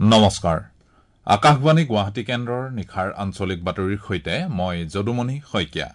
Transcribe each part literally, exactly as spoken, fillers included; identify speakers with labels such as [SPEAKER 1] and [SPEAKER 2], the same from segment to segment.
[SPEAKER 1] নমস্কাৰ আকাশবাণী গুৱাহাটী কেন্দ্ৰৰ নিখাৰ আঞ্চলিক বাতৰিৰ সৈতে মই যদুমণি শইকীয়া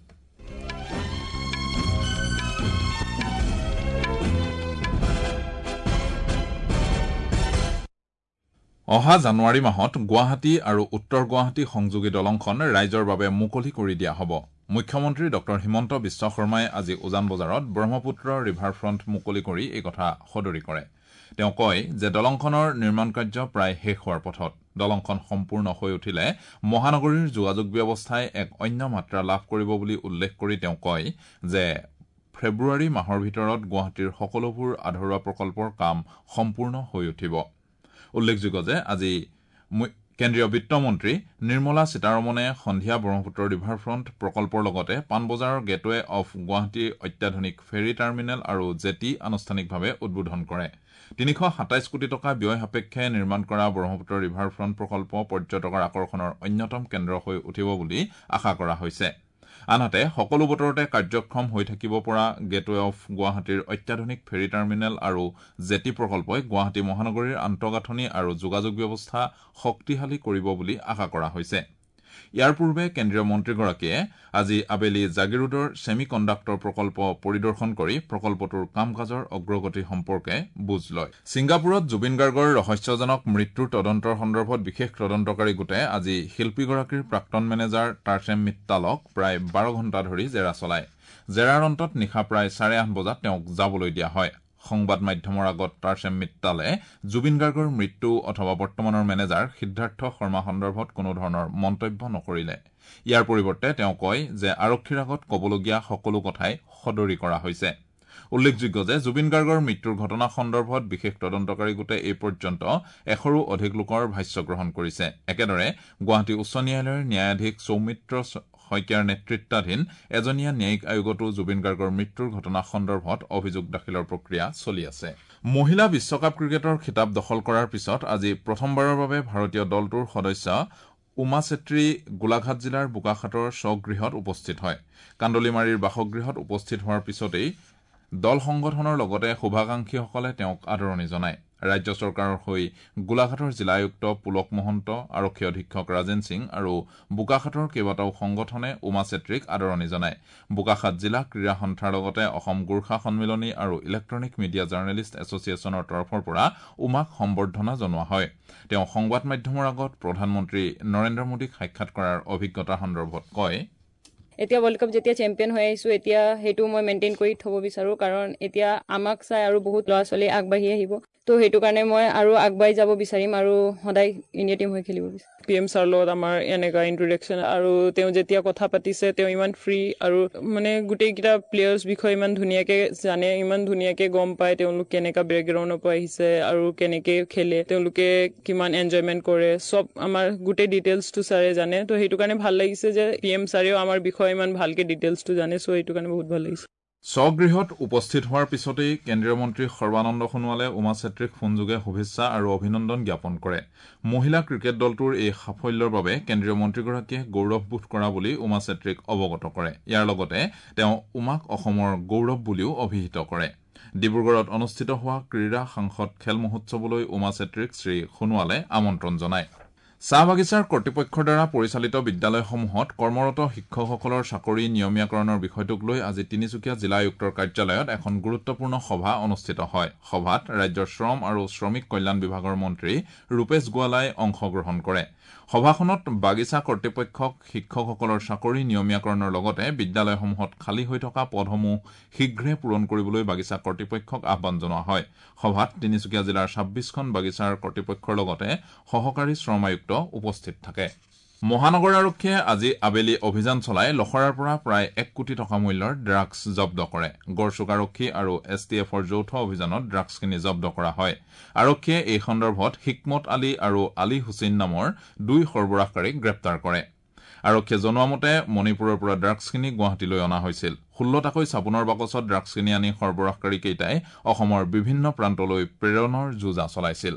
[SPEAKER 1] অহা জানুৱাৰী মাহত গুৱাহাটী আৰু উত্তৰ গুৱাহাটী সংযোগী দলংখন ৰাইজৰ বাবে মুকলি কৰি দিয়া হ'ব মুখ্যমন্ত্ৰী ডক্টৰ হিমন্ত বিশ্ব শৰ্মাই আজি উজান বজাৰত ব্ৰহ্মপুত্ৰ ৰিভাৰ ফ্ৰণ্ট মুকলি কৰি এই কথা সদৰি কৰে তেওঁ কয় যে দলংখনৰ নিৰ্মাণ কাৰ্য প্ৰায় শেষ হোৱাৰ পথত দলংখন সম্পূৰ্ণ হৈ উঠিলে মহানগৰীৰ যোগাযোগ ব্যৱস্থাই এক অন্য মাত্ৰা লাভ কৰিব বুলি উল্লেখ কৰি তেওঁ কয় যে ফেব্ৰুৱাৰী মাহৰ ভিতৰত গুৱাহাটীৰ সকলোবোৰ আধৰুৱা প্ৰকল্পৰ কাম সম্পূৰ্ণ হৈ উঠিব উল্লেখযোগ্য যে আজি কেন্দ্ৰীয় বিত্তমন্ত্ৰী নিৰ্মলা সীতাৰমণে সন্ধিয়া ব্ৰহ্মপুত্ৰ ৰিভাৰ ফ্ৰণ্ট প্ৰকল্পৰ লগতে পাণবজাৰৰ গেটৱে অফ গুৱাহাটী অত্যাধুনিক ফেৰী টাৰ্মিনেল আৰু জেটি আনুষ্ঠানিকভাৱে উদ্বোধন কৰে তিনিশ সাতাইশ কোটি টকা ব্যয় সাপেক্ষে নিৰ্মাণ কৰা ব্ৰহ্মপুত্ৰ ৰিভাৰ ফ্ৰণ্ট প্ৰকল্প পৰ্যটকৰ আকৰ্ষণৰ অন্যতম কেন্দ্ৰ হৈ উঠিব বুলি আশা কৰা হৈছে আনহাতে সকলো বতৰতে কাৰ্যক্ষম হৈ থাকিব পৰা গেটৱে অফ গুৱাহাটীৰ অত্যাধুনিক ফেৰী টাৰ্মিনেল আৰু জেটি প্ৰকল্পই গুৱাহাটী মহানগৰীৰ আন্তঃগাঁথনি আৰু যোগাযোগ ব্যৱস্থা শক্তিশালী কৰিব বুলি আশা কৰা হৈছে ইয়াৰ পূৰ্বে কেন্দ্ৰীয় মন্ত্ৰীগৰাকীয়ে আজি আবেলি জাগিৰোডৰ ছেমি কণ্ডাক্টৰ প্ৰকল্প পৰিদৰ্শন কৰি প্ৰকল্পটোৰ কাম কাজৰ অগ্ৰগতি সম্পৰ্কে বুজ লয় ছিংগাপুৰত জুবিন গাৰ্গৰ ৰহস্যজনক মৃত্যুৰ তদন্তৰ সন্দৰ্ভত বিশেষ তদন্তকাৰী গোটে আজি শিল্পীগৰাকীৰ প্ৰাক্তন মেনেজাৰ টাৰ্চেম মিট্টালক প্ৰায় বাৰ ঘণ্টা ধৰি জেৰা চলায় জেৰাৰ অন্তত নিশা প্ৰায় চাৰে আঠ বজাত তেওঁক যাবলৈ দিয়া হয় সংবাদ মাধ্যমৰ আগত টাৰ্চেম মিট্টালে জুবিন গাৰ্গৰ মৃত্যু অথবা বৰ্তমানৰ মেনেজাৰ সিদ্ধাৰ্থ শৰ্মা সন্দৰ্ভত কোনো ধৰণৰ মন্তব্য নকৰিলে ইয়াৰ পৰিৱৰ্তে তেওঁ কয় যে আৰক্ষীৰ আগত কবলগীয়া সকলো কথাই সদৰি কৰা হৈছে উল্লেখযোগ্য যে জুবিন গাৰ্গৰ মৃত্যুৰ ঘটনা সন্দৰ্ভত বিশেষ তদন্তকাৰী গোটে এই পৰ্যন্ত এশৰো অধিক লোকৰ ভাষ্য গ্ৰহণ কৰিছে একেদৰে গুৱাহাটী উচ্চ ন্যায়ালয়ৰ ন্যায়াধীশ সৌমিত্ৰ শইকীয়াৰ নেতৃত্বাধীন এজনীয়া ন্যায়িক আয়োগতো জুবিন গাৰ্গৰ মৃত্যুৰ ঘটনা সন্দৰ্ভত অভিযোগ দাখিলৰ প্ৰক্ৰিয়া চলি আছে মহিলা বিশ্বকাপ ক্ৰিকেটৰ খিতাপ দখল কৰাৰ পিছত আজি প্ৰথমবাৰৰ বাবে ভাৰতীয় দলটোৰ সদস্য উমা চেত্ৰী গোলাঘাট জিলাৰ বোকাখাটৰ স্বগৃহত উপস্থিত হয় কান্দলিমাৰীৰ বাসগৃহত উপস্থিত হোৱাৰ পিছতেই দল সংগঠনৰ লগতে শুভাকাংক্ষীসকলে তেওঁক আদৰণি জনায় ৰাজ্য চৰকাৰৰ হৈ গোলাঘাটৰ জিলা আয়ুক্ত পুলক মহন্ত আৰক্ষী অধীক্ষক ৰাজেন সিং আৰু বোকাখাটৰ কেইবাটাও সংগঠনে উমা চেত্ৰীক আদৰণি জনায় বোকাখাট জিলা ক্ৰীড়া সন্থাৰ লগতে অসম গোৰ্খা সন্মিলনী আৰু ইলেক্ট্ৰনিক মিডিয়া জাৰ্নেলিষ্ট এছচিয়েশ্যনৰ তৰফৰ পৰা উমাক সম্বৰ্ধনা জনোৱা হয় তেওঁ সংবাদ মাধ্যমৰ আগত প্ৰধানমন্ত্ৰী নৰেন্দ্ৰ মোদীক সাক্ষাৎ কৰাৰ অভিজ্ঞতা সন্দৰ্ভত কয়
[SPEAKER 2] এতিয়া ৱৰ্ল্ড কাপ যেতিয়া চেম্পিয়ন হৈ আহিছো এতিয়া হেতু মই মেইনটেইন কৰি থব বিচাৰো কাৰণ এতিয়া আমাক চাই আৰু বহুত ল'ৰা ছোৱালী আগবাঢ়ি আহিব তো হেতু কাৰণে মই আৰু আগবাঢ়ি যাব বিচাৰিম আৰু সদায় ইণ্ডিয়া টিম হৈ খেলিব বিচাৰিম পিএম ছাৰ লগত আমাৰ এনেকা ইন্ট্ৰডাকচন আৰু তেওঁ যেতিয়া কথা পাতিছে তেওঁ ইমান ফ্ৰী আৰু মানে গোটেই কিটা প্লেয়াৰ্স বিষয়ে ইমান ধুনীয়াকে জানে ইমান ধুনীয়াকে গম পায় তেওঁলোক কেনেকা বেকগ্ৰাউণ্ডৰ পৰা আহিছে আৰু কেনেকে খেলে তেওঁলোকে কিমান এনজয়মেন্ট কৰে সব আমাৰ গোটেই ডিটেইলছটো ছাৰে জানে তো হেতু কাৰণে ভাল লাগিছে যে পিএম ছাৰেও আমাৰ বিষয়ে ইমান ভালকে ডিটেইলছটো জানে সো এইটো কাৰণে বহুত ভাল লাগিছে
[SPEAKER 1] স্বগৃহত উপস্থিত হোৱাৰ পিছতেই কেন্দ্ৰীয় মন্ত্ৰী সৰ্বানন্দ সোণোৱালে উমা চেত্ৰীক ফোনযোগে শুভেচ্ছা আৰু অভিনন্দন জ্ঞাপন কৰে মহিলা ক্ৰিকেট দলটোৰ এই সাফল্যৰ বাবে কেন্দ্ৰীয় মন্ত্ৰীগৰাকীয়ে গৌৰৱবোধ কৰা বুলি উমা চেত্ৰীক অৱগত কৰে ইয়াৰ লগতে তেওঁ উমাক অসমৰ গৌৰৱ বুলিও অভিহিত কৰে ডিব্ৰুগড়ত অনুষ্ঠিত হোৱা ক্ৰীড়া সাংসদ খেল মহোৎসৱলৈ উমা চেত্ৰীক শ্ৰী সোণোৱালে আমন্ত্ৰণ জনায় চাহ বাগিচাৰ কৰ্তৃপক্ষৰ দ্বাৰা পৰিচালিত বিদ্যালয়সমূহত কৰ্মৰত শিক্ষকসকলৰ চাকৰি নিয়মীয়াকৰণৰ বিষয়টোক লৈ আজি তিনিচুকীয়া জিলা আয়ুক্তৰ কাৰ্যালয়ত এখন গুৰুত্বপূৰ্ণ সভা অনুষ্ঠিত হয় সভাত ৰাজ্যৰ শ্ৰম আৰু শ্ৰমিক কল্যাণ বিভাগৰ মন্ত্ৰী ৰূপেশ গোৱালাই অংশগ্ৰহণ কৰে সভাখনত বাগিচা কৰ্তৃপক্ষক শিক্ষকসকলৰ চাকৰি নিয়মীয়াকৰণৰ লগতে বিদ্যালয়সমূহত খালী হৈ থকা পদসমূহ শীঘ্ৰে পূৰণ কৰিবলৈ বাগিচা কৰ্তৃপক্ষক আহ্বান জনোৱা হয় সভাত তিনিচুকীয়া জিলাৰ ছাব্বিছখন বাগিচাৰ কৰ্তৃপক্ষৰ লগতে সহকাৰী শ্ৰম আয়ুক্ত উপস্থিত থাকে মহানগৰ আৰক্ষীয়ে আজি আবেলি অভিযান চলাই লখৰাৰ পৰা প্ৰায় এক কোটি টকা মূল্যৰ ড্ৰাগছ জব্দ কৰে গড়চুক আৰক্ষী আৰু এছ টি এফৰ যৌথ অভিযানত ড্ৰাগছখিনি জব্দ কৰা হয় আৰক্ষীয়ে এই সন্দৰ্ভত হিকমত আলী আৰু আলী হুছেইন নামৰ দুই সৰবৰাহকাৰীক গ্ৰেপ্তাৰ কৰে আৰক্ষীয়ে জনোৱা মতে মণিপুৰৰ পৰা ড্ৰাগছখিনি গুৱাহাটীলৈ অনা হৈছিল ষোল্লটাকৈ চাবোনৰ বাকচত ড্ৰাগছখিনি আনি সৰবৰাহকাৰীকেইটাই অসমৰ বিভিন্ন প্ৰান্তলৈ প্ৰেৰণৰ যুঁজা চলাইছিল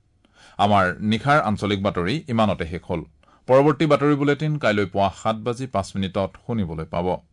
[SPEAKER 1] আমাৰ নিখাৰ আঞ্চলিক বাতৰি ইমানতে শেষ হ'ল পৰৱৰ্তী বাতৰি বুলেটিন কাইলৈ পুৱা সাত বাজি পাঁচ মিনিটত শুনিবলৈ পাব